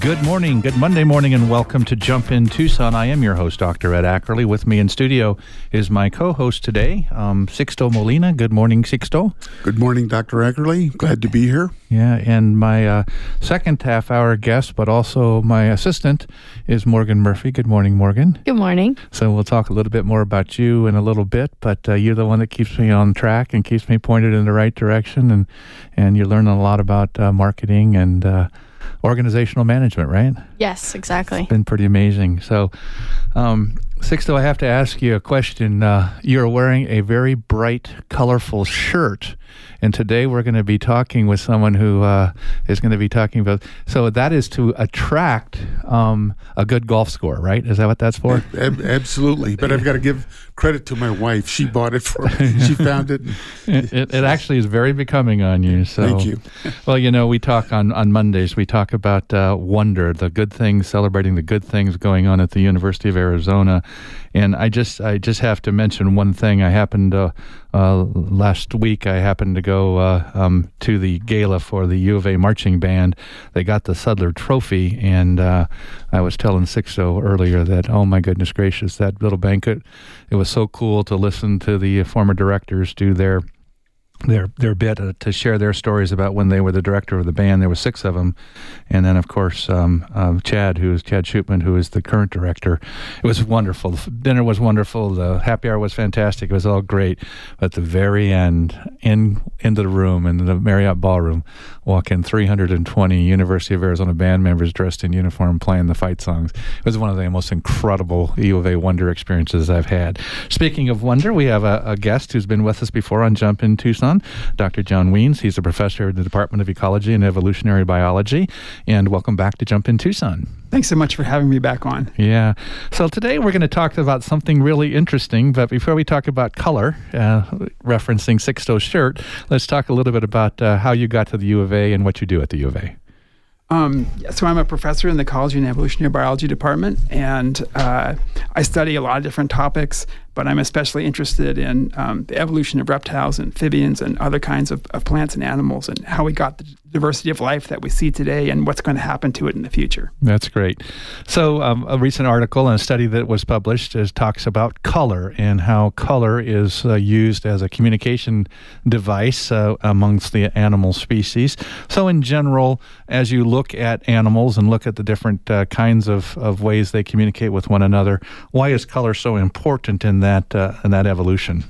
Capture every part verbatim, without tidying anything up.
Good morning, good Monday morning, and welcome to Jump in Tucson. I am your host, Doctor Ed Ackerley. With me in studio is my co-host today, um, Sixto Molina. Good morning, Sixto. Good morning, Doctor Ackerley. Glad to be here. Yeah, and my uh, second half-hour guest, but also my assistant, is Morgan Murphy. Good morning, Morgan. Good morning. So we'll talk a little bit more about you in a little bit, but uh, you're the one that keeps me on track and keeps me pointed in the right direction, and, and you're learning a lot about uh, marketing and uh, organizational management, right? Yes, exactly. It's been pretty amazing. So, um, Sixto, I have to ask you a question. Uh, you're wearing a very bright, colorful shirt, and today we're going to be talking with someone who uh, is going to be talking about, so that is to attract um, a good golf score, right? Is that what that's for? Ab- absolutely. But I've got to give credit to my wife. She bought it for me. She found it. it, it. It actually is very becoming on you. So, thank you. Well, you know, we talk on, on Mondays, we talk about uh, wonder, the good things, celebrating the good things going on at the University of Arizona. And I just I just have to mention one thing. I happened to, uh, last week, I happened to go uh, um, to the gala for the U of A marching band. They got the Sudler Trophy, and uh, I was telling Sixto earlier that, oh my goodness gracious, that little banquet, it was so cool to listen to the former directors do their their their bit uh, to share their stories about when they were the director of the band. There were six of them, and then of course um, um, Chad, who is Chad Shootman, who is the current director. It was wonderful. The dinner was wonderful. The happy hour was fantastic. It was all great. But at the very end, in into the room, in the Marriott Ballroom, walk in three hundred twenty University of Arizona band members dressed in uniform playing the fight songs. It was one of the most incredible U of A Wonder experiences I've had. Speaking of wonder, we have a, a guest who's been with us before on Jump in Tucson, Doctor John Wiens. He's a professor in the Department of Ecology and Evolutionary Biology. And welcome back to Jump in Tucson. Thanks so much for having me back on. Yeah. So today we're going to talk about something really interesting. But before we talk about color, uh, referencing Sixto's shirt, let's talk a little bit about uh, how you got to the U of A and what you do at the U of A. Um, so I'm a professor in the Ecology and Evolutionary Biology department, and uh, I study a lot of different topics, but I'm especially interested in um, the evolution of reptiles, amphibians, and other kinds of, of plants and animals, and how we got the diversity of life that we see today and what's going to happen to it in the future. That's great. So um, a recent article and a study that was published is, talks about color and how color is uh, used as a communication device uh, amongst the animal species. So in general, as you look at animals and look at the different uh, kinds of, of ways they communicate with one another, why is color so important in that uh, in that evolution?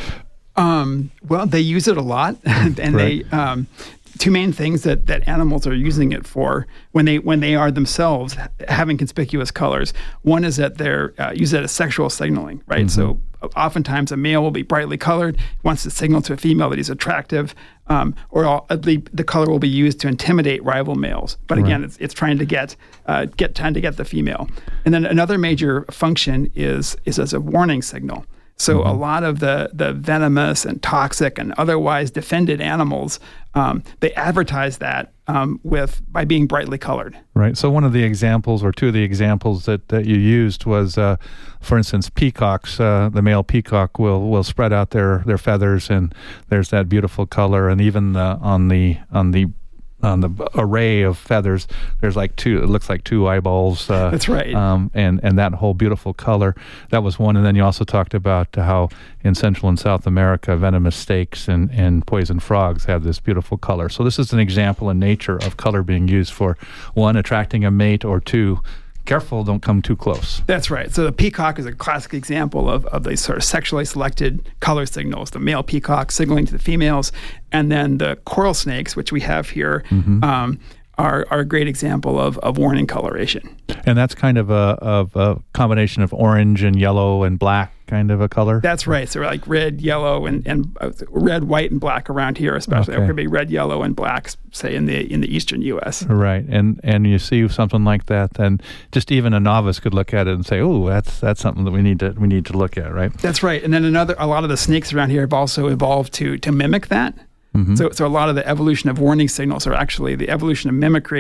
Um, well, they use it a lot, and right. they um, two main things that, that animals are using it for when they when they are themselves having conspicuous colors. One is that they're uh, use it as sexual signaling, right? Mm-hmm. So oftentimes a male will be brightly colored, wants to signal to a female that he's attractive, um, or all, the, the color will be used to intimidate rival males. But again, right. it's it's trying to get uh, get trying to get the female. And then another major function is is as a warning signal. So mm-hmm. a lot of the, the venomous and toxic and otherwise defended animals, um, they advertise that um, with by being brightly colored. Right. So one of the examples, or two of the examples that, that you used was, uh, for instance, peacocks. Uh, the male peacock will, will spread out their, their feathers, and there's that beautiful color. And even the, on the on the on the array of feathers, there's like two, it looks like two eyeballs. Uh, That's right. Um, and, and that whole beautiful color. That was one. And then you also talked about how in Central and South America, venomous snakes and, and poison frogs have this beautiful color. So this is an example in nature of color being used for, one, attracting a mate, or two, careful, don't come too close. That's right. So the peacock is a classic example of, of these sort of sexually selected color signals. The male peacock signaling to the females, and then the coral snakes, which we have here, mm-hmm. um, are, are a great example of, of warning coloration. And that's kind of a, of a combination of orange and yellow and black kind of a color? That's right. So like red, yellow, and, and uh, red, white, and black around here, especially. Okay. It could be red, yellow, and black, say, in the in the eastern U S. Right. And and you see something like that, then just even a novice could look at it and say, oh, that's that's something that we need to we need to look at, right? That's right. And then another, a lot of the snakes around here have also evolved to to mimic that. Mm-hmm. So, so a lot of the evolution of warning signals are actually the evolution of mimicry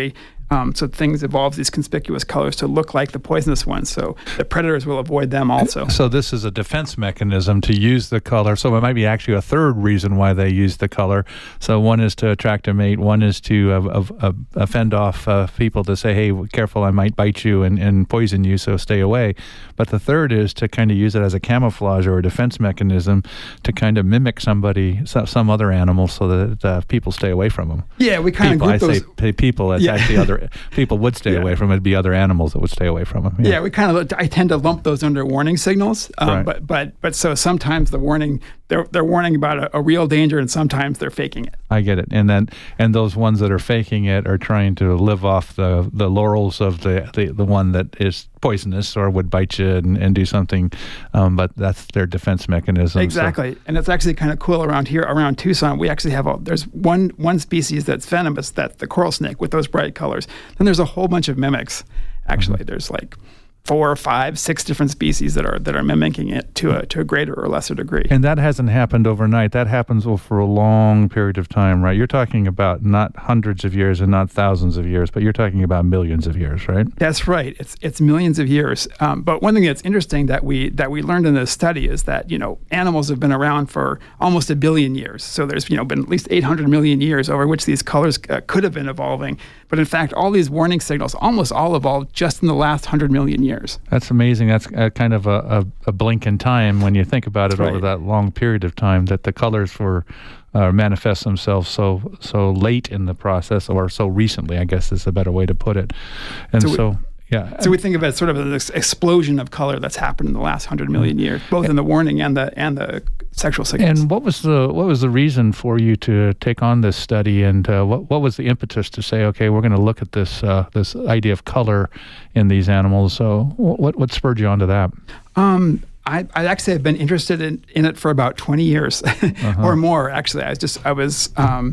Um, so things evolve these conspicuous colors to look like the poisonous ones. So the predators will avoid them also. So this is a defense mechanism to use the color. So it might be actually a third reason why they use the color. So one is to attract a mate. One is to uh, uh, uh, fend off uh, people to say, hey, careful, I might bite you and, and poison you, so stay away. But the third is to kind of use it as a camouflage or a defense mechanism to kind of mimic somebody, some other animal, so that uh, people stay away from them. Yeah, we kind people, of group I those. say people, it's Yeah. actually other people would stay Yeah. away from it. It'd be other animals that would stay away from them. Yeah, yeah we kind of. I tend to lump those under warning signals. Um, Right. But but but so sometimes the warning they're they're warning about a, a real danger, and sometimes they're faking it. I get it. And then and those ones that are faking it are trying to live off the, the laurels of the, the, the one that is poisonous or would bite you and, and do something. Um, but that's their defense mechanism. Exactly. So. And it's actually kind of cool around here, around Tucson. We actually have a, there's one one species that's venomous, that's the coral snake with those bright colors. Then there's a whole bunch of mimics. Actually, mm-hmm. there's like four, five, six different species that are that are mimicking it to a to a greater or lesser degree. And that hasn't happened overnight. That happens over a long period of time, right? You're talking about not hundreds of years and not thousands of years, but you're talking about millions of years, right? That's right. It's it's millions of years. Um, but one thing that's interesting that we that we learned in this study is that, you know, animals have been around for almost a billion years. So there's, you know, been at least eight hundred million years over which these colors uh, could have been evolving. But in fact, all these warning signals almost all evolved just in the last one hundred million years. That's amazing. That's a, kind of a, a, a blink in time when you think about it Right. over that long period of time, that the colors were uh, manifest themselves so so late in the process, or so recently, I guess is a better way to put it. And So we- so, yeah. So we think of it as sort of an ex- explosion of color that's happened in the last hundred million years, both in the warning and the and the sexual signals. And what was the what was the reason for you to take on this study, and uh, what what was the impetus to say, okay, we're going to look at this uh, this idea of color in these animals? So what what spurred you onto that? Um, I, I actually have been interested in, in it for about twenty years uh-huh. or more. Actually, I was just I was. Um,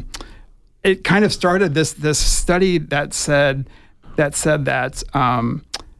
it kind of started this this study that said that said that um,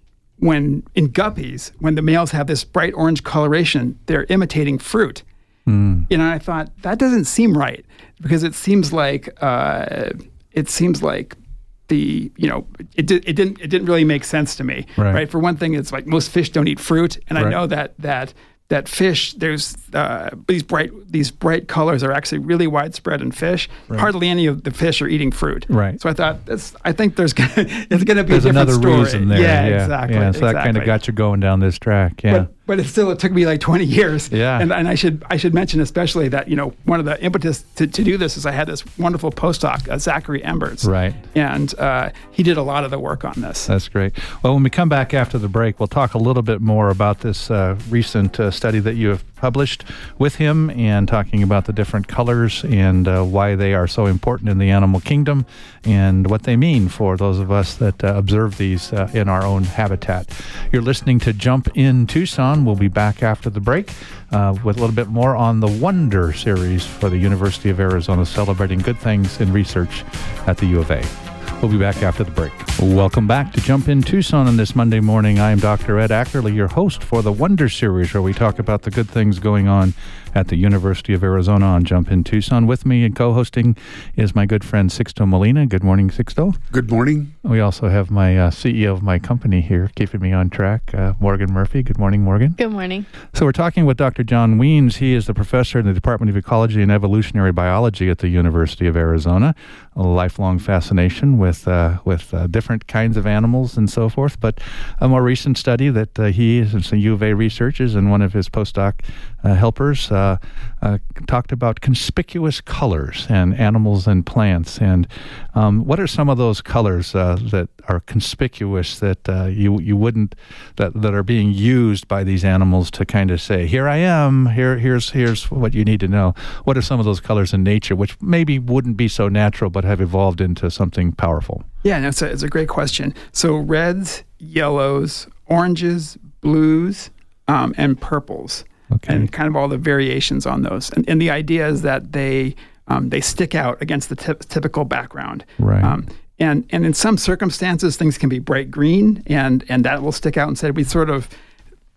when in guppies, when the males have this bright orange coloration, they're imitating fruit. Mm. You know, I thought that doesn't seem right, because it seems like uh, it seems like the you know it did, it didn't it didn't really make sense to me. Right. right? For one thing, it's like most fish don't eat fruit, and Right. I know that that that fish there's uh, these bright these bright colors are actually really widespread in fish. Right. Hardly any of the fish are eating fruit. Right. So I thought that's I think there's gonna, it's going to be There's a different another story. reason there. Yeah, yeah, exactly. Yeah, so that kind exactly. of got you going down this track. Yeah. But, but it still it took me like twenty years. Yeah. And, and I should I should mention especially that, you know, one of the impetus to, to do this is I had this wonderful postdoc, uh, Zachary Emberts. Right. And uh, he did a lot of the work on this. That's great. Well, when we come back after the break, we'll talk a little bit more about this uh, recent uh, study that you have published with him, and talking about the different colors and uh, why they are so important in the animal kingdom, and what they mean for those of us that uh, observe these uh, in our own habitat. You're listening to Jump in Tucson. We'll be back after the break uh, with a little bit more on the Wonder series for the University of Arizona, celebrating good things in research at the U of A. We'll be back after the break. Welcome back to Jump in Tucson on this Monday morning. I am Doctor Ed Ackerley, your host for the Wonder Series, where we talk about the good things going on at the University of Arizona on Jump in Tucson. With me and co-hosting is my good friend Sixto Molina. Good morning, Sixto. Good morning. We also have my uh, C E O of my company here, keeping me on track, uh, Morgan Murphy. Good morning, Morgan. Good morning. So we're talking with Doctor John Wiens. He is the professor in the Department of Ecology and Evolutionary Biology at the University of Arizona. A lifelong fascination with uh, with uh, different kinds of animals and so forth. But a more recent study that uh, he and some U of A researchers and one of his postdoc uh, helpers uh, uh, talked about conspicuous colors and animals and plants. And um, what are some of those colors uh, that are conspicuous that uh, you you wouldn't that that are being used by these animals to kind of say, here I am, here here's here's what you need to know? What are some of those colors in nature which maybe wouldn't be so natural but have evolved into something powerful? Yeah, no, it's a, it's a great question. So reds, yellows, oranges, blues, um, and purples, Okay. and kind of all the variations on those. And, and the idea is that they um, they stick out against the typ- typical background. Right. Um, and and in some circumstances, things can be bright green, and and that will stick out. Instead, we sort of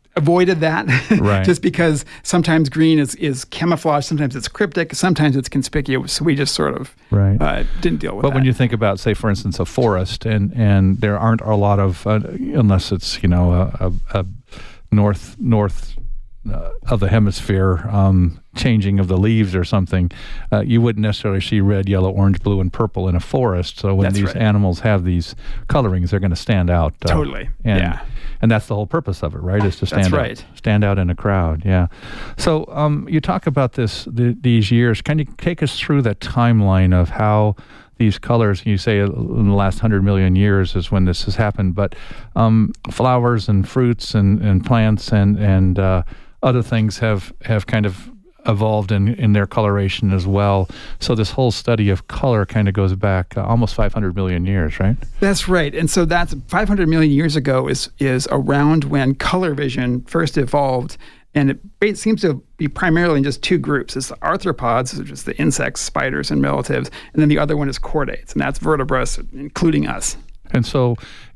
avoided that, right. just because sometimes green is, is camouflage, sometimes it's cryptic, sometimes it's conspicuous. So we just sort of right. uh, didn't deal with but that. when you think about, say, for instance, a forest, and, and there aren't a lot of, uh, unless it's, you know, a, a, a north north uh, of the hemisphere um, changing of the leaves or something, uh, you wouldn't necessarily see red, yellow, orange, blue, and purple in a forest. So when That's these right. animals have these colorings, they're going to stand out. Uh, Totally. And, yeah. And that's the whole purpose of it, right? Is to stand That's out, right. stand out in a crowd. Yeah. So um, you talk about this the, these years. Can you take us through that timeline of how these colors? You say in the last hundred million years is when this has happened, but um, flowers and fruits and, and plants and and uh, other things have have kind of evolved in, in their coloration as well. So this whole study of color kind of goes back uh, almost five hundred million years, right? That's right. And so that's five hundred million years ago is is around when color vision first evolved. And it, it seems to be primarily in just two groups. It's the arthropods, which is the insects, spiders, and relatives. And then the other one is chordates, and that's vertebrates, including us. And so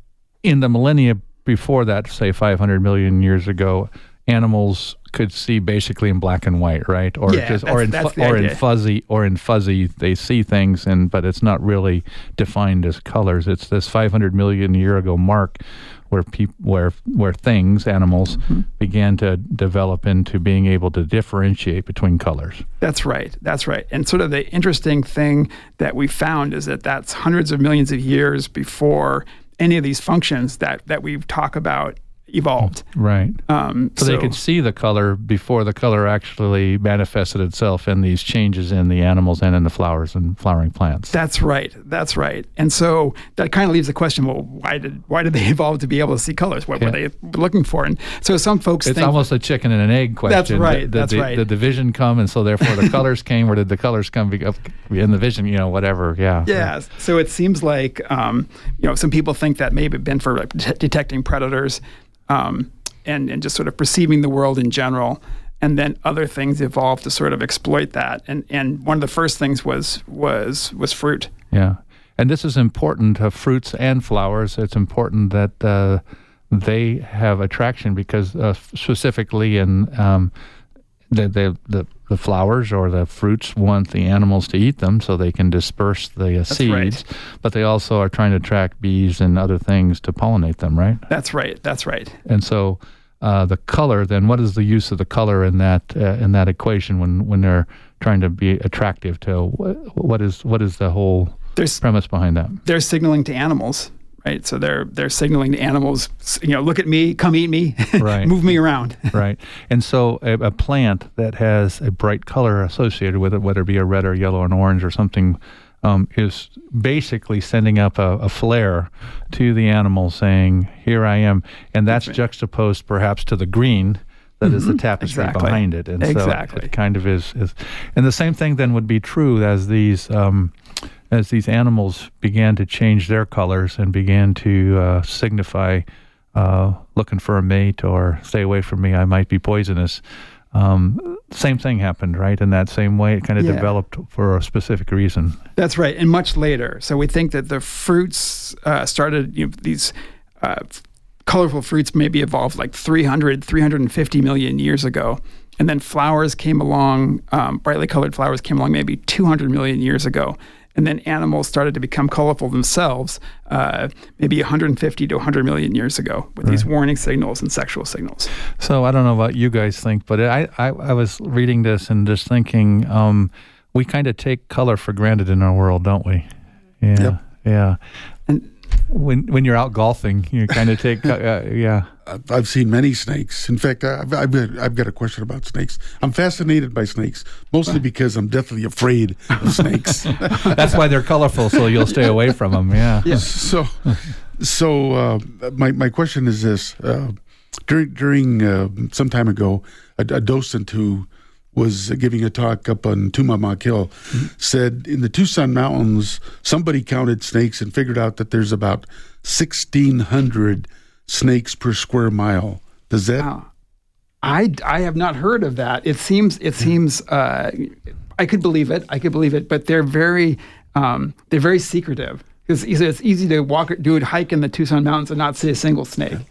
in the millennia before that, say five hundred million years ago, animals could see basically in black and white, right? Or Yeah, just, that's- or in that's fu- the or in idea. fuzzy or in fuzzy they see things, and but it's not really defined as colors. It's this five hundred million year ago mark where peop- where where things, animals, Mm-hmm. began to develop into being able to differentiate between colors. That's right. That's right. And sort of the interesting thing that we found is that that's hundreds of millions of years before any of these functions that, that we talk about evolved. Right. Um, So, they could see the color before the color actually manifested itself in these changes in the animals and in the flowers and flowering plants. That's right. That's right. And so that kind of leaves the question: well, why did why did they evolve to be able to see colors? What Yeah. were they looking for? And so some folks It's think almost a chicken and an egg question. That's right, Did, that's the, right. Did the vision come, and so therefore the colors came, or did the colors come be- up in the vision? You know, whatever. Yeah. Yeah. So it seems like um, you know some people think that maybe been for like, det- detecting predators. Um, and, and just sort of perceiving the world in general. And then other things evolved to sort of exploit that. And and one of the first things was was was fruit. Yeah. And this is important of fruits and flowers. It's important that uh, they have attraction because uh, specifically in um, the, the the the flowers or the fruits want the animals to eat them so they can disperse the uh, seeds. right. But they also are trying to attract bees and other things to pollinate them, right? That's right. That's right. And so uh, the color, then what is the use of the color in that uh, in that equation when, when they're trying to be attractive to wh- what is what is the whole There's premise behind that? they're signaling to animals, right? So they're they're signaling to animals, you know, look at me, come eat me, Right. move me around. Right. And so a, a plant that has a bright color associated with it, whether it be a red or yellow or an orange or something, um, is basically sending up a, a flare to the animal saying, here I am. And that's Right. juxtaposed perhaps to the green that is the tapestry Exactly. behind it. And Exactly. so it kind of is, is. And the same thing then would be true as these um, as these animals began to change their colors and began to uh, signify uh, looking for a mate or stay away from me, I might be poisonous. Um, same thing happened, right? In that same way, it kind of Yeah. developed for a specific reason. That's right, and much later. So we think that the fruits uh, started, you know, these uh, f- colorful fruits maybe evolved like three hundred, three hundred fifty million years ago. And then flowers came along, um, brightly colored flowers came along maybe two hundred million years ago. And then animals started to become colorful themselves uh, maybe one hundred fifty to one hundred million years ago with these warning signals and sexual signals. So I don't know what you guys think, but I, I, I was reading this and just thinking, um, we kind of take color for granted in our world, don't we? Yeah, Yep. yeah. And When when you're out golfing, you kind of take, uh, yeah. I've I've seen many snakes. In fact, I've, I've, got, I've got a question about snakes. I'm fascinated by snakes, mostly because I'm deathly afraid of snakes. That's why they're colorful, so you'll stay away from them. Yeah. Yeah. So, so uh, my my question is this: uh, during during uh, some time ago, a, a docent who was giving a talk up on Tumamok Hill mm-hmm. said in the Tucson Mountains, somebody counted snakes and figured out that there's about sixteen hundred snakes per square mile. Does that? Wow. I, I have not heard of that. It seems it seems uh, I could believe it. I could believe it, but they're very um, they're very secretive because it's easy to walk do a hike in the Tucson Mountains and not see a single snake.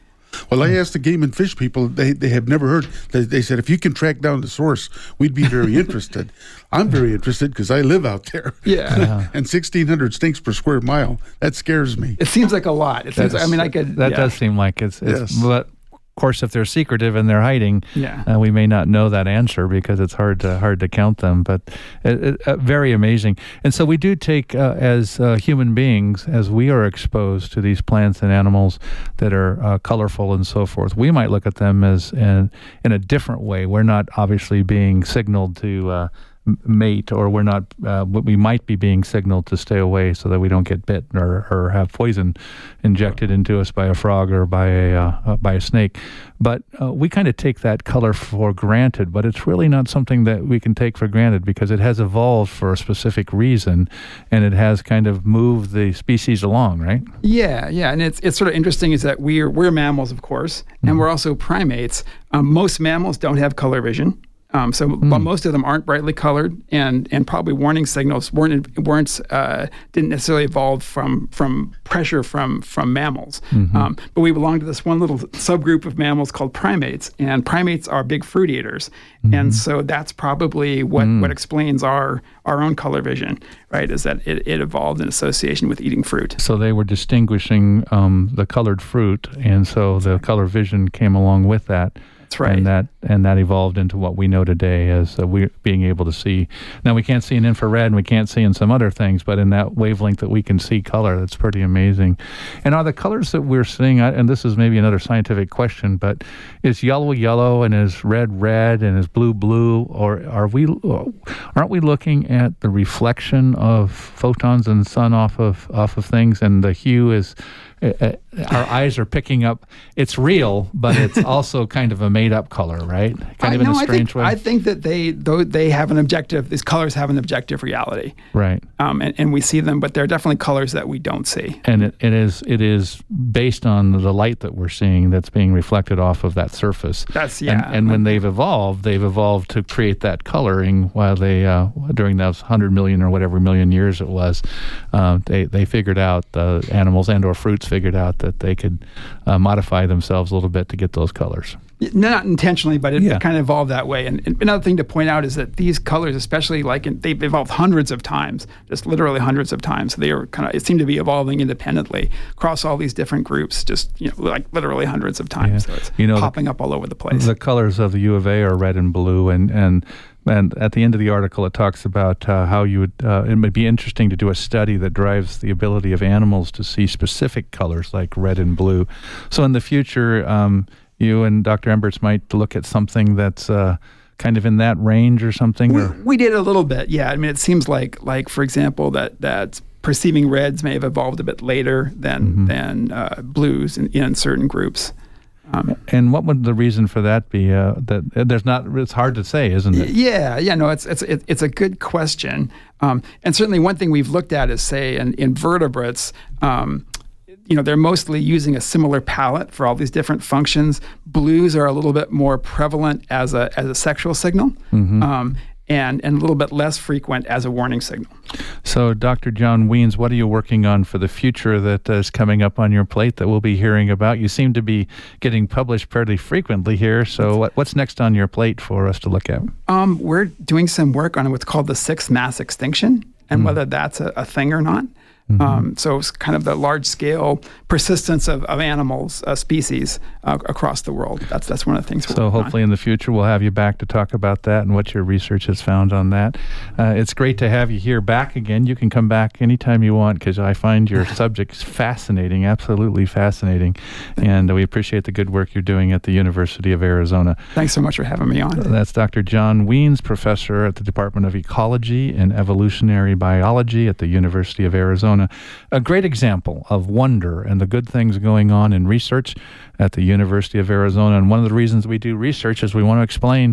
Well, I asked the game and fish people; they they have never heard. They, they said if you can track down the source, we'd be very interested. I'm very interested because I live out there. Yeah, yeah. And sixteen hundred stinks per square mile. That scares me. It seems like a lot. It seems. Like, I mean, I could. That yeah. does seem like it's. it's Yes. But of course, if they're secretive and they're hiding, yeah. uh, we may not know that answer because it's hard to hard to count them. But it, it, uh, very amazing. And so we do take uh, as uh, human beings, as we are exposed to these plants and animals that are uh, colorful and so forth. We might look at them as in, in a different way. We're not obviously being signaled to. Uh, mate, or we're not, uh, we might be being signaled to stay away so that we don't get bit or, or have poison injected into us by a frog or by a uh, uh, by a snake. But uh, we kind of take that color for granted, but it's really not something that we can take for granted because it has evolved for a specific reason, and it has kind of moved the species along, right? Yeah, yeah, and it's it's sort of interesting is that we're we're mammals, of course, and mm-hmm. we're also primates. Um, most mammals don't have color vision. Um, so mm. well, most of them aren't brightly colored, and, and probably warning signals weren't weren't uh, didn't necessarily evolve from from pressure from from mammals. Mm-hmm. Um, but we belong to this one little subgroup of mammals called primates, and primates are big fruit eaters, mm-hmm. and so that's probably what, mm. what explains our our own color vision, right? Is that it, it evolved in association with eating fruit. So they were distinguishing um, the colored fruit, and so the color vision came along with that. That's right. And that and that evolved into what we know today as uh, we being able to see. Now, we can't see in infrared and we can't see in some other things, but in that wavelength that we can see color, that's pretty amazing. And are the colors that we're seeing, and this is maybe another scientific question, but is yellow yellow and is red red and is blue blue, or are we aren't we looking at the reflection of photons and sun off of off of things, and the hue is Uh, our eyes are picking up. It's real, but it's also kind of a made-up color, right? Kind I, of in no, a strange I think, way. I think that they though they have an objective. These colors have an objective reality, right? Um, and, and we see them, but they're definitely colors that we don't see. And it, it is it is based on the light that we're seeing that's being reflected off of that surface. That's yeah. And, and when they've evolved, they've evolved to create that coloring. While they uh, during those hundred million or whatever million years it was, uh, they they figured out the animals and or fruits. figured out that they could uh, modify themselves a little bit to get those colors. Not intentionally, but it yeah. kind of evolved that way. And, and another thing to point out is that these colors, especially like in, they've evolved hundreds of times, just literally hundreds of times. So they are kind of, it seemed to be evolving independently across all these different groups, just you know, like literally hundreds of times. Yeah. So it's you know, popping the, up all over the place. The colors of the U of A are red and blue, and and. And at the end of the article, it talks about uh, how you would, uh, it might be interesting to do a study that drives the ability of animals to see specific colors like red and blue. So in the future, um, you and Doctor Emberts might look at something that's uh, kind of in that range or something? We, or? we did a little bit, yeah. I mean, it seems like, like for example, that that perceiving reds may have evolved a bit later than, mm-hmm. than uh, blues in, in certain groups. Um, and what would the reason for that be? Uh, that uh, there's not. It's hard to say, isn't it? Yeah, yeah. No, it's it's it's a good question. Um, and certainly, one thing we've looked at is, say, in invertebrates. Um, you know, they're mostly using a similar palette for all these different functions. Blues are a little bit more prevalent as a as a sexual signal. Mm-hmm. Um, And, and a little bit less frequent as a warning signal. So, Doctor John Wiens, what are you working on for the future that is coming up on your plate that we'll be hearing about? You seem to be getting published fairly frequently here. So, what, what's next on your plate for us to look at? Um, we're doing some work on what's called the sixth mass extinction, and mm. whether that's a, a thing or not. Mm-hmm. Um, so it's kind of the large-scale persistence of, of animals, uh, species uh, across the world. That's that's one of the things we're So working hopefully on. in the future we'll have you back to talk about that and what your research has found on that. Uh, it's great to have you here back again. You can come back anytime you want because I find your subjects fascinating, absolutely fascinating. And we appreciate the good work you're doing at the University of Arizona. Thanks so much for having me on. That's Doctor John Wiens, professor at the Department of Ecology and Evolutionary Biology at the University of Arizona. A great example of wonder and the good things going on in research at the University of Arizona. And one of the reasons we do research is we want to explain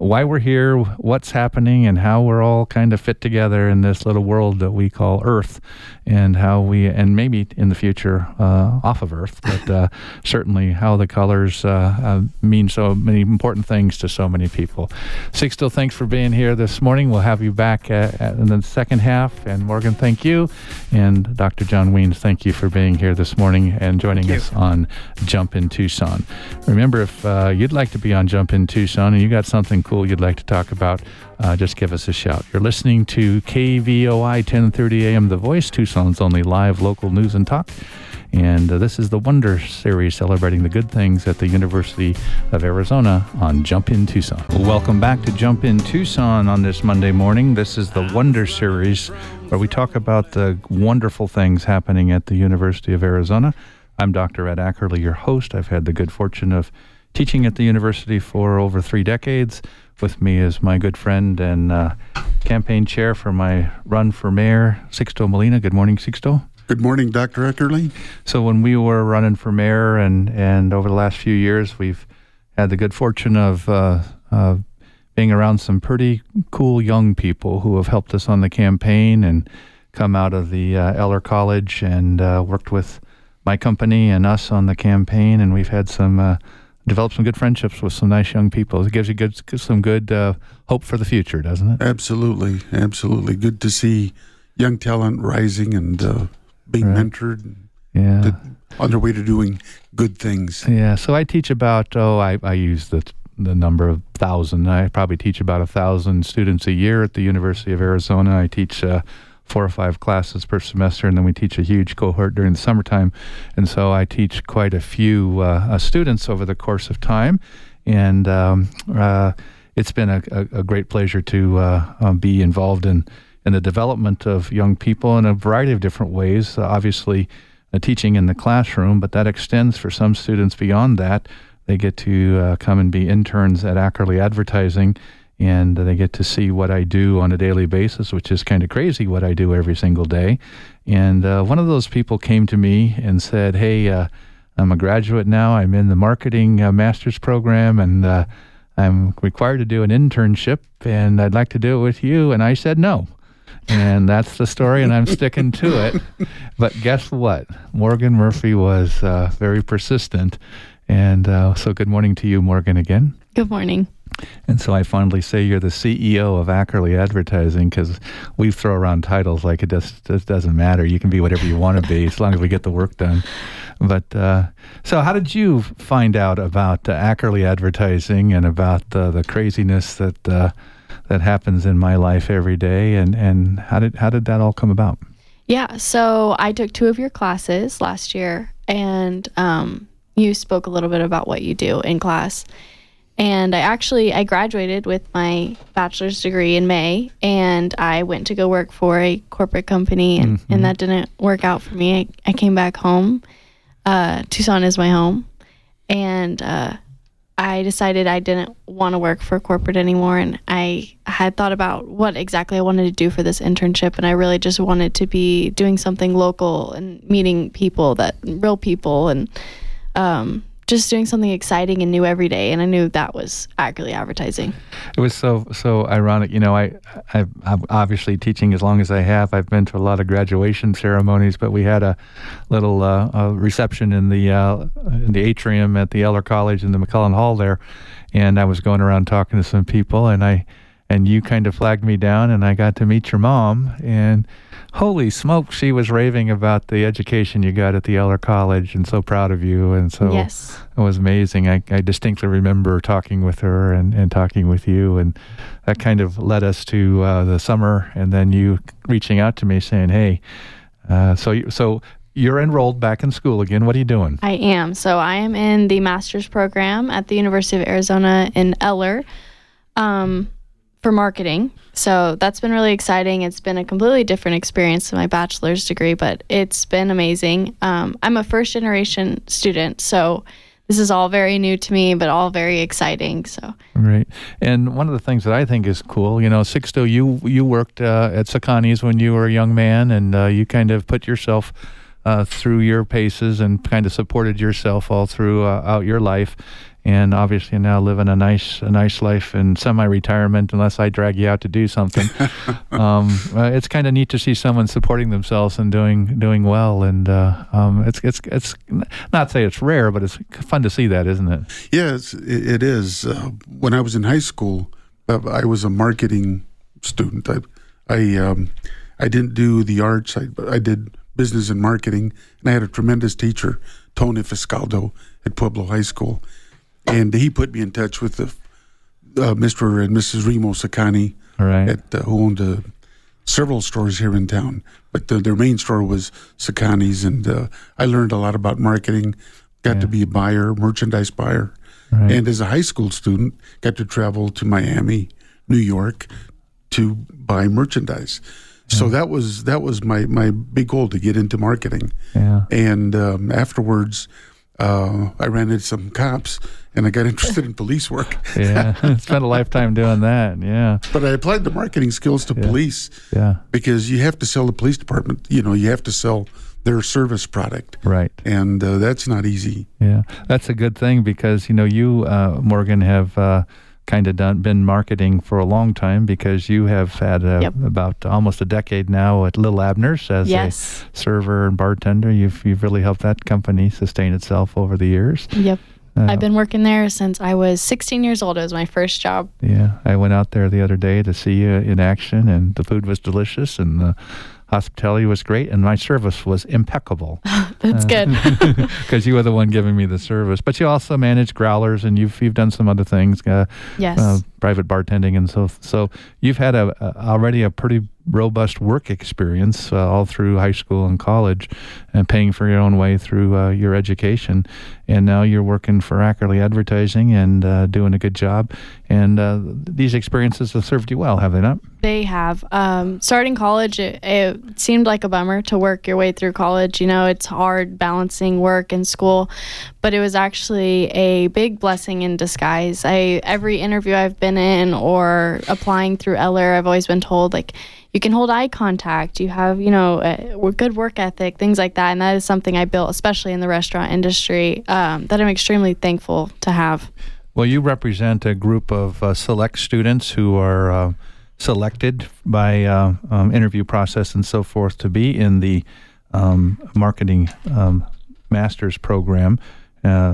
why we're here, what's happening, and how we're all kind of fit together in this little world that we call Earth, and how we, and maybe in the future uh, off of Earth, but uh, certainly how the colors uh, uh, mean so many important things to so many people. Sixto, thanks for being here this morning. We'll have you back uh, in the second half. And Morgan, thank you. And Doctor John Wiens, thank you for being here this morning and joining us on Jump in Tucson. Remember, if uh, you'd like to be on Jump in Tucson and you got something cool you'd like to talk about, uh, just give us a shout. You're listening to K V O I ten thirty A M The Voice, Tucson's only live local news and talk. And uh, this is the Wonder Series celebrating the good things at the University of Arizona on Jump in Tucson. Welcome back to Jump in Tucson on this Monday morning. This is the Wonder Series, where we talk about the wonderful things happening at the University of Arizona. I'm Doctor Ed Ackerley, your host. I've had the good fortune of teaching at the university for over three decades. With me is my good friend and uh, campaign chair for my run for mayor, Sixto Molina. Good morning, Sixto. Good morning, Doctor Ackerley. So when we were running for mayor and, and over the last few years, we've had the good fortune of uh, uh, being around some pretty cool young people who have helped us on the campaign and come out of the uh, Eller College and uh, worked with my company and us on the campaign. And we've had some, uh, developed some good friendships with some nice young people. It gives you good, some good uh, hope for the future, doesn't it? Absolutely. Absolutely. Good to see young talent rising and uh, being right. mentored, yeah, to, on their way to doing good things. Yeah, so I teach about, oh, I, I use the the number of thousand. I probably teach about a thousand students a year at the University of Arizona. I teach uh, four or five classes per semester, and then we teach a huge cohort during the summertime. And so I teach quite a few uh, uh, students over the course of time. And um, uh, it's been a, a, a great pleasure to uh, um, be involved in in the development of young people in a variety of different ways. Uh, obviously, uh, teaching in the classroom, but that extends for some students beyond that. They get to uh, come and be interns at Ackerley Advertising, and uh, they get to see what I do on a daily basis, which is kind of crazy what I do every single day. And uh, one of those people came to me and said, hey, uh, I'm a graduate now. I'm in the marketing uh, master's program, and uh, I'm required to do an internship, and I'd like to do it with you. And I said no. And that's the story, and I'm sticking to it. But guess what? Morgan Murphy was uh, very persistent. And uh, so good morning to you, Morgan, again. Good morning. And so I fondly say you're the C E O of Ackerley Advertising, because we throw around titles like it just, just doesn't matter. You can be whatever you want to be as long as we get the work done. But uh, so how did you find out about uh, Ackerley Advertising and about uh, the craziness that uh, that happens in my life every day, and, and how did how did that all come about? Yeah, so I took two of your classes last year, and um, you spoke a little bit about what you do in class. And I actually, I graduated with my bachelor's degree in May, and I went to go work for a corporate company, and, mm-hmm. and that didn't work out for me. I, I came back home. Uh, Tucson is my home, and uh, I decided I didn't want to work for corporate anymore, and I had thought about what exactly I wanted to do for this internship, and I really just wanted to be doing something local and meeting people, that real people, and um, just doing something exciting and new every day, and I knew that was Ackerley Advertising. It was so so ironic. You know, I, I, I'm obviously teaching as long as I have. I've been to a lot of graduation ceremonies, but we had a little uh, a reception in the uh, in the atrium at the Eller College in the McCullen Hall there, and I was going around talking to some people, and I and you kind of flagged me down, and I got to meet your mom, and holy smoke, she was raving about the education you got at the Eller College, and so proud of you. And so yes. It was amazing. I, I distinctly remember talking with her and, and talking with you, and that kind of led us to uh, the summer, and then you reaching out to me saying, hey, uh, so you, so you're enrolled back in school again. What are you doing? I am. So I am in the master's program at the University of Arizona in Eller. Um, for marketing. So that's been really exciting. It's been a completely different experience than my bachelor's degree, but it's been amazing. Um, I'm a first generation student, so this is all very new to me, but all very exciting. So Right. And one of the things that I think is cool, you know, Sixto, you you worked uh, at Sakani's when you were a young man, and uh, you kind of put yourself uh, through your paces and kind of supported yourself all throughout uh, your life. And obviously now living a nice a nice life in semi-retirement, unless I drag you out to do something. um, uh, it's kind of neat to see someone supporting themselves and doing doing well. And uh, um, it's it's it's not to say it's rare, but it's fun to see that, isn't it? Yes, it, it is. Uh, when I was in high school, uh, I was a marketing student. I I um, I didn't do the arts. I I did business and marketing, and I had a tremendous teacher, Tony Fiscaldo, at Pueblo High School. And he put me in touch with the uh, Mister and Missus Remo Sakani, right. at, uh, who owned uh, several stores here in town. But the, their main store was Sakani's, and uh, I learned a lot about marketing, got yeah. to be a buyer, merchandise buyer. Right. And as a high school student, got to travel to Miami, New York, to buy merchandise. Yeah. So that was that was my, my big goal, to get into marketing. Yeah. And um, afterwards, uh, I ran into some cops, and I got interested in police work. Yeah, spent a lifetime doing that, yeah. But I applied the marketing skills to yeah. police, yeah. because you have to sell the police department. You know, you have to sell their service product. Right. And uh, that's not easy. Yeah, that's a good thing, because, you know, you, uh, Morgan, have uh, kind of done been marketing for a long time, because you have had a, yep. about almost a decade now at Little Abner's as yes. a server and bartender. You've you've really helped that company sustain itself over the years. Yep. Uh, I've been working there since I was sixteen years old. It was my first job. Yeah, I went out there the other day to see you in action, and the food was delicious, and the hospitality was great, and my service was impeccable. That's uh, good. Because you were the one giving me the service. But you also manage growlers, and you've you've done some other things, uh, yes, uh, private bartending, and so so you've had a, a already a pretty robust work experience uh, all through high school and college, and paying for your own way through uh, your education. And now you're working for Ackerley Advertising and uh, doing a good job. And uh, these experiences have served you well, have they not? They have. Um, starting college, it, it seemed like a bummer to work your way through college. You know, it's hard balancing work and school, but it was actually a big blessing in disguise. I every interview I've been in or applying through Eller, I've always been told, like, you can hold eye contact, you have, you know, a good work ethic, things like that. And that is something I built, especially in the restaurant industry, um, that I'm extremely thankful to have. Well, you represent a group of uh, select students who are uh, selected by uh, um, interview process and so forth to be in the um, marketing um, master's program. Uh,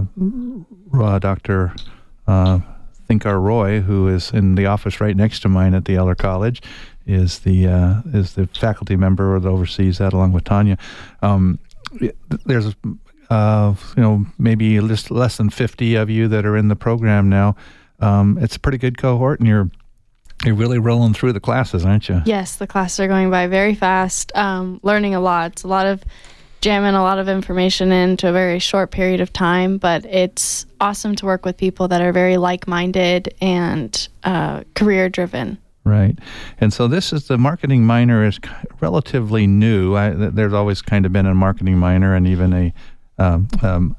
uh, Doctor Uh, Thinkar Roy, who is in the office right next to mine at the Eller College, is the uh, is the faculty member that oversees that, along with Tanya. Um, there's uh, you know maybe just less than fifty of you that are in the program now. Um, it's a pretty good cohort, and you're you're really rolling through the classes, aren't you? Yes, the classes are going by very fast. Um, learning a lot. It's a lot of jamming a lot of information into a very short period of time, but it's awesome to work with people that are very like-minded and uh, career-driven. Right. And so this is the marketing minor is relatively new. I, there's always kind of been a marketing minor and even a um, um,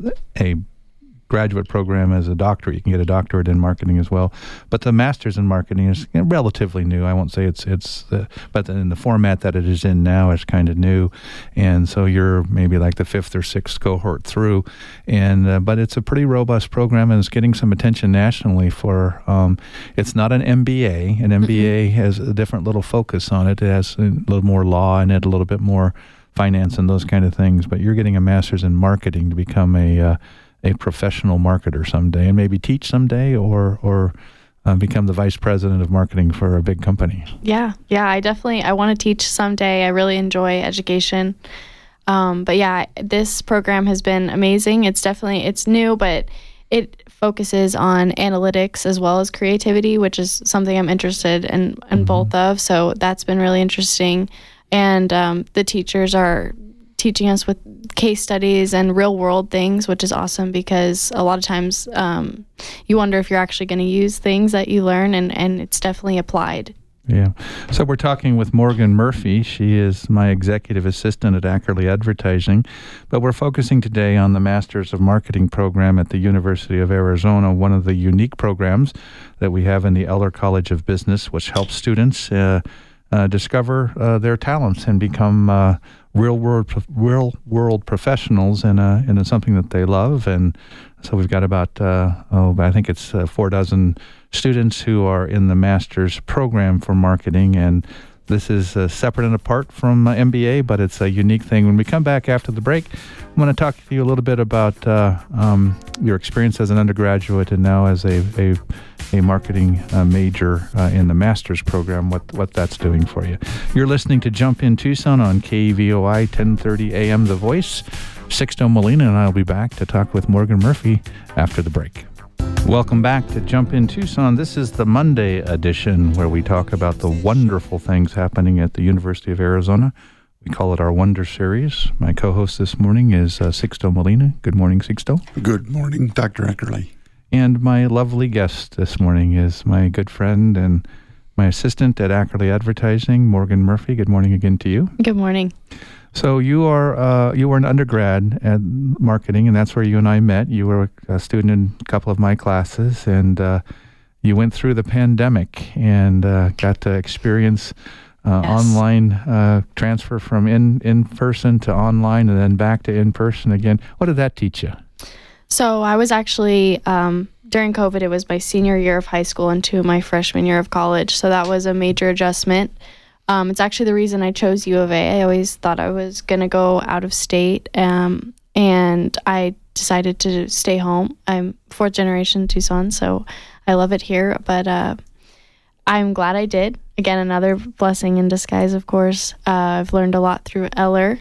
a graduate program as a doctorate. You can get a doctorate in marketing as well. But the master's in marketing is relatively new. I won't say it's, it's uh, but in the format that it is in now is kind of new. And so you're maybe like the fifth or sixth cohort through. And uh, but it's a pretty robust program, and it's getting some attention nationally for, um, it's not an M B A. An M B A has a different little focus on it. It has a little more law in it, a little bit more finance and those kind of things. But you're getting a master's in marketing to become a uh, a professional marketer someday, and maybe teach someday, or or uh, become the vice president of marketing for a big company. Yeah, yeah, I definitely, I want to teach someday. I really enjoy education. Um, but yeah, this program has been amazing. It's definitely, it's new, but it focuses on analytics as well as creativity, which is something I'm interested in, in mm-hmm. both of. So that's been really interesting. And um, the teachers are teaching us with case studies and real world things, which is awesome, because a lot of times um, you wonder if you're actually going to use things that you learn, and, and it's definitely applied. Yeah. So we're talking with Morgan Murphy. She is my executive assistant at Ackerley Advertising, but we're focusing today on the Masters of Marketing program at the University of Arizona, one of the unique programs that we have in the Eller College of Business, which helps students uh, uh, discover uh, their talents and become uh, real world real world professionals in a in a, something that they love. And so we've got about uh, oh I think it's uh, four dozen students who are in the master's program for marketing, and this is uh, separate and apart from uh, M B A, but it's a unique thing. When we come back after the break, I'm going to talk to you a little bit about uh, um, your experience as an undergraduate and now as a a, a marketing uh, major uh, in the master's program, what what that's doing for you. You're listening to Jump in Tucson on K V O I ten thirty A M The Voice. Sixto Molina and I will be back to talk with Morgan Murphy after the break. Welcome back to Jump in Tucson. This is the Monday edition where we talk about the wonderful things happening at the University of Arizona. We call it our Wonder Series. My co-host this morning is uh, Sixto Molina. Good morning, Sixto. Good morning, Doctor Eckerly. And my lovely guest this morning is my good friend and my assistant at Ackerley Advertising, Morgan Murphy. Good morning again to you. Good morning. So you are uh, you were an undergrad at marketing, and that's where you and I met. You were a student in a couple of my classes, and uh, you went through the pandemic and uh, got to experience uh, yes. online uh, transfer from in, in person to online and then back to in person again. What did that teach you? So I was actually, um, during COVID, it was my senior year of high school into my freshman year of college. So that was a major adjustment. Um, it's actually the reason I chose U of A. I always thought I was going to go out of state, um, and I decided to stay home. I'm fourth generation Tucson, so I love it here, but uh, I'm glad I did. Again, another blessing in disguise, of course. Uh, I've learned a lot through Eller,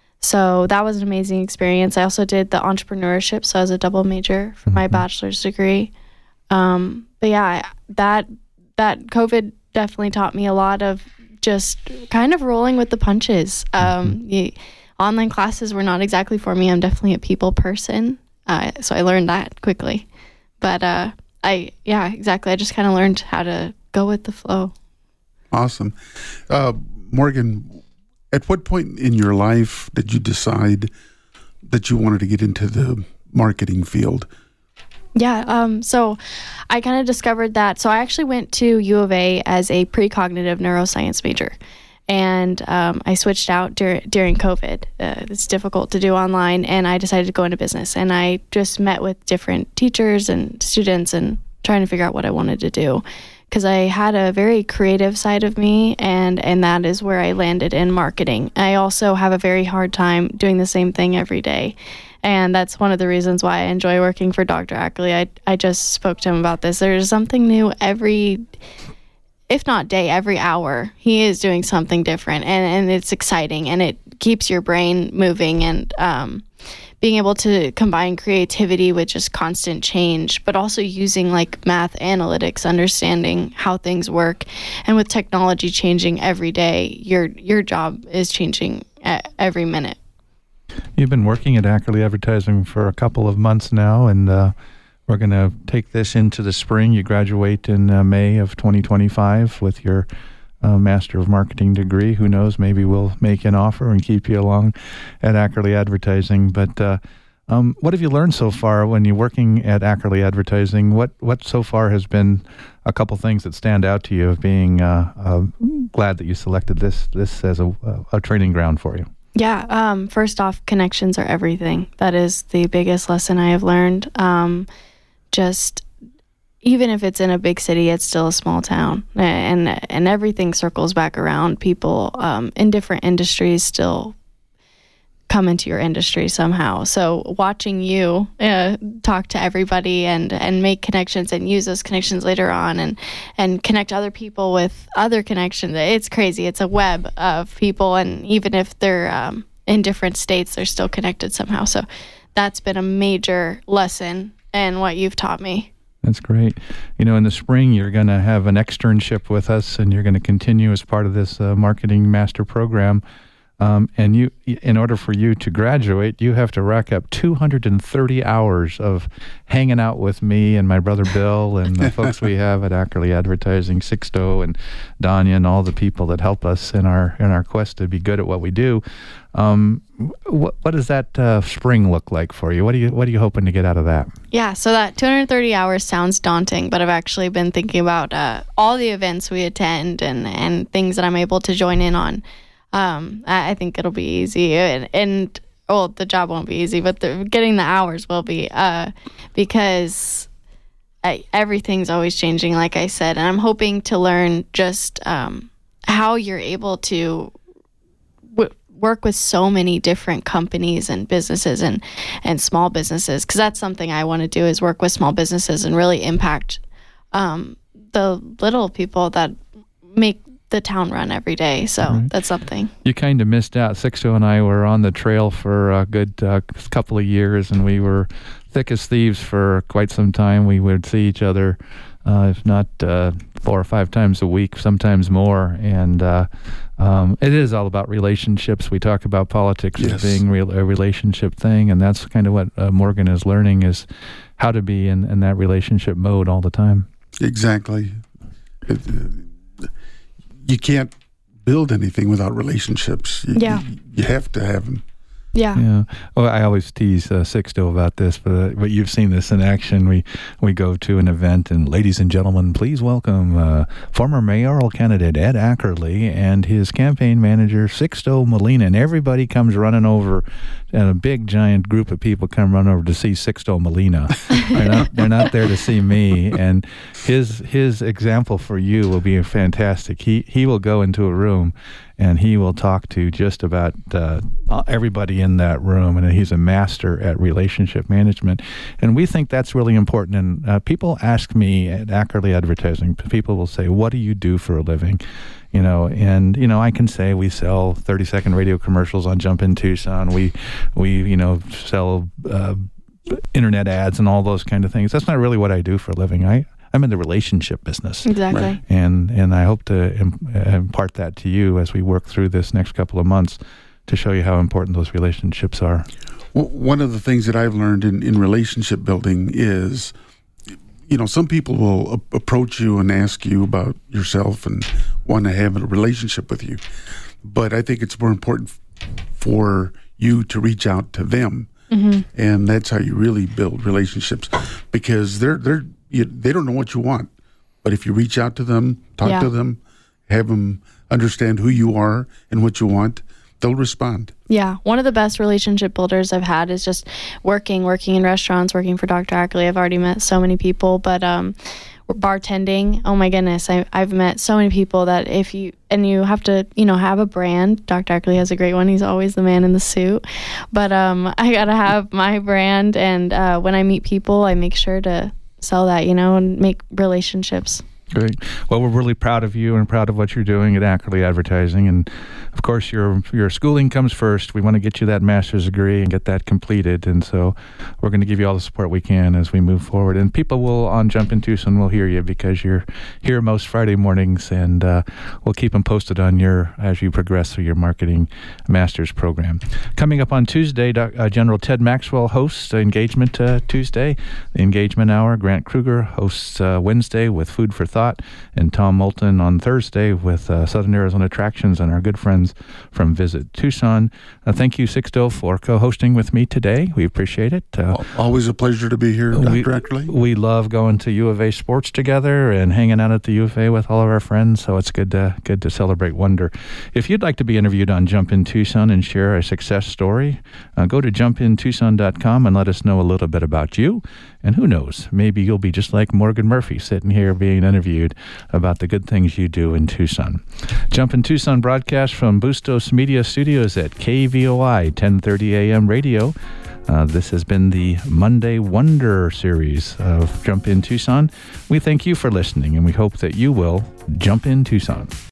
so that was an amazing experience. I also did the entrepreneurship, so I was a double major for my bachelor's degree. Um, but yeah, that that COVID definitely taught me a lot of just kind of rolling with the punches. Um, you, online classes were not exactly for me. I'm definitely a people person, uh, so I learned that quickly. But uh, I, yeah, exactly. I just kind of learned how to go with the flow. Awesome. Uh, Morgan, at what point in your life did you decide that you wanted to get into the marketing field? Yeah, um, so I kind of discovered that. So I actually went to U of A as a precognitive neuroscience major, and um, I switched out dur- during COVID. Uh, it's difficult to do online, and I decided to go into business. And I just met with different teachers and students and trying to figure out what I wanted to do, because I had a very creative side of me, and, and that is where I landed in marketing. I also have a very hard time doing the same thing every day. And that's one of the reasons why I enjoy working for Doctor Ackerley. I, I just spoke to him about this. There's something new every, if not day, every hour. He is doing something different, and, and it's exciting, and it keeps your brain moving, and um, being able to combine creativity with just constant change, but also using like math analytics, understanding how things work. And with technology changing every day, your your job is changing every minute. You've been working at Ackerley Advertising for a couple of months now, and uh, we're going to take this into the spring. You graduate in uh, May of twenty twenty-five with your uh, Master of Marketing degree. Who knows, maybe we'll make an offer and keep you along at Ackerley Advertising. But uh, um, what have you learned so far when you're working at Ackerley Advertising? What, what so far has been a couple things that stand out to you of being uh, uh, glad that you selected this, this as a, a training ground for you? Yeah, um, first off, connections are everything. That is the biggest lesson I have learned. Um, just even if it's in a big city, it's still a small town, and and everything circles back around. People um, in different industries still come into your industry somehow. So watching you uh, talk to everybody and and make connections and use those connections later on, and and connect other people with other connections, it's crazy. It's a web of people, and even if they're um, in different states, they're still connected somehow. So that's been a major lesson in what you've taught me. That's great. You know, in the spring, you're going to have an externship with us, and you're going to continue as part of this uh, marketing master program. Um, and you, in order for you to graduate, you have to rack up two hundred thirty hours of hanging out with me and my brother Bill and the folks we have at Ackerley Advertising, Sixto and Danya, and all the people that help us in our in our quest to be good at what we do. Um, what what does that uh, spring look like for you? What do you what are you hoping to get out of that? Yeah, so that two hundred thirty hours sounds daunting, but I've actually been thinking about uh, all the events we attend and and things that I'm able to join in on. um, I, I think it'll be easy. And, and well, the job won't be easy, but the, getting the hours will be, uh, because I, everything's always changing, like I said. And I'm hoping to learn just um, how you're able to w- work with so many different companies and businesses and, and small businesses, because that's something I want to do, is work with small businesses and really impact um, the little people that make the town run every day. So right. That's something. You kind of missed out. Sixto and I were on the trail for a good uh, couple of years, and we were thick as thieves for quite some time. We would see each other, uh, if not uh, four or five times a week, sometimes more. And uh, um, it is all about relationships. We talk about politics yes. as being real, a relationship thing, and that's kind of what uh, Morgan is learning, is how to be in, in that relationship mode all the time. Exactly. It, uh, you can't build anything without relationships. You, yeah. You, you have to have them. Yeah. Yeah. Well, I always tease uh, Sixto about this, but, uh, but you've seen this in action. We we go to an event, and ladies and gentlemen, please welcome uh, former mayoral candidate Ed Ackerley and his campaign manager Sixto Molina, and everybody comes running over, and a big giant group of people come run over to see Sixto Molina. they're, not, they're not there to see me, and his his example for you will be fantastic. He he will go into a room, and he will talk to just about uh, everybody in that room, and he's a master at relationship management. And we think that's really important. And uh, people ask me at Ackerley Advertising, people will say, what do you do for a living? You know, and, you know, I can say we sell thirty-second radio commercials on Jump In Tucson. We, we you know, sell uh, internet ads and all those kind of things. That's not really what I do for a living. I I'm in the relationship business. Exactly. Right. And and I hope to imp- impart that to you as we work through this next couple of months to show you how important those relationships are. Well, one of the things that I've learned in, in relationship building is, you know, some people will a- approach you and ask you about yourself and want to have a relationship with you. But I think it's more important f- for you to reach out to them. Mm-hmm. And that's how you really build relationships, because they're they're You, they don't know what you want, but if you reach out to them, talk yeah. to them, have them understand who you are and what you want, they'll respond. Yeah. One of the best relationship builders I've had is just working, working in restaurants, working for Doctor Ackerley. I've already met so many people, but um, bartending, oh my goodness, I, I've met so many people that if you, and you have to, you know, have a brand. Doctor Ackerley has a great one. He's always the man in the suit, but um, I got to have my brand. And uh, when I meet people, I make sure to sell that, you know, and make relationships. Great. Well, we're really proud of you and proud of what you're doing at Ackerley Advertising. And of course, your your schooling comes first. We want to get you that master's degree and get that completed. And so we're going to give you all the support we can as we move forward. And people will, on Jump In Tucson, will hear you because you're here most Friday mornings. And uh, we'll keep them posted on your, as you progress through your marketing master's program. Coming up on Tuesday, uh, General Ted Maxwell hosts Engagement uh, Tuesday, the Engagement Hour. Grant Kruger hosts uh, Wednesday with Food for Thought. And Tom Moulton on Thursday with uh, Southern Arizona Attractions and our good friends from Visit Tucson. Uh, thank you, Sixto, for co-hosting with me today. We appreciate it. Uh, Always a pleasure to be here, Doctor We, Ackerley. we love going to U of A sports together and hanging out at the U of A with all of our friends, so it's good to, good to celebrate wonder. If you'd like to be interviewed on Jump In Tucson and share a success story, uh, go to jump in tucson dot com and let us know a little bit about you. And who knows, maybe you'll be just like Morgan Murphy sitting here being interviewed about the good things you do in Tucson. Jump In Tucson broadcast from Bustos Media Studios at K V O I ten thirty a.m. radio. Uh, this has been the Monday Wonder series of Jump In Tucson. We thank you for listening, and we hope that you will jump in Tucson.